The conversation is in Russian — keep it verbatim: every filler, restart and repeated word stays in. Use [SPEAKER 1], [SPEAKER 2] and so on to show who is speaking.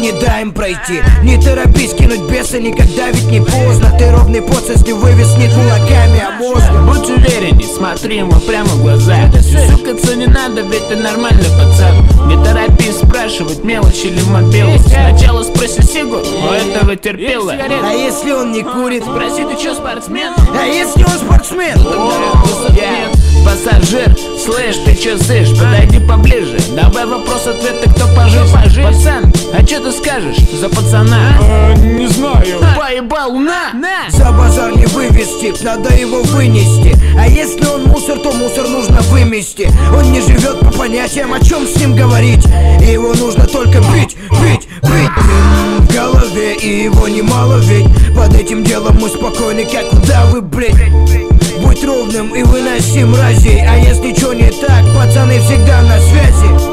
[SPEAKER 1] не дай им пройти. Не торопись кинуть беса, никогда ведь не поздно. Ты ровный поц, если вывез не кулаками, а мозгом.
[SPEAKER 2] Будь уверенней, смотри ему прямо в глаза. Сюсюкаться не надо, ведь ты нормальный пацан. Не торопись спрашивать мелочь или мобилу. Сначала спроси сигу, у этого терпела.
[SPEAKER 1] А если он не курит?
[SPEAKER 2] Спроси, ты чё, спортсмен?
[SPEAKER 1] А если он спортсмен?
[SPEAKER 2] Yeah. Пассажир, слышь, ты чё сышь? Подойди поближе, давай вопрос-ответ, ты кто пожил? Пацан, а чё ты скажешь за пацана?
[SPEAKER 3] А, не знаю.
[SPEAKER 2] Поебал, на, на!
[SPEAKER 1] За базар не вывести, надо его вынести. А если он мусор, то мусор нужно вымести. Он не живет по понятиям, о чем с ним говорить. И его нужно только бить, бить, бить в голове, и его немало ведь. Под этим делом мы спокойны, как удавы, блять. Будь ровным и выноси мразей. А если чё не так, пацаны всегда на связи.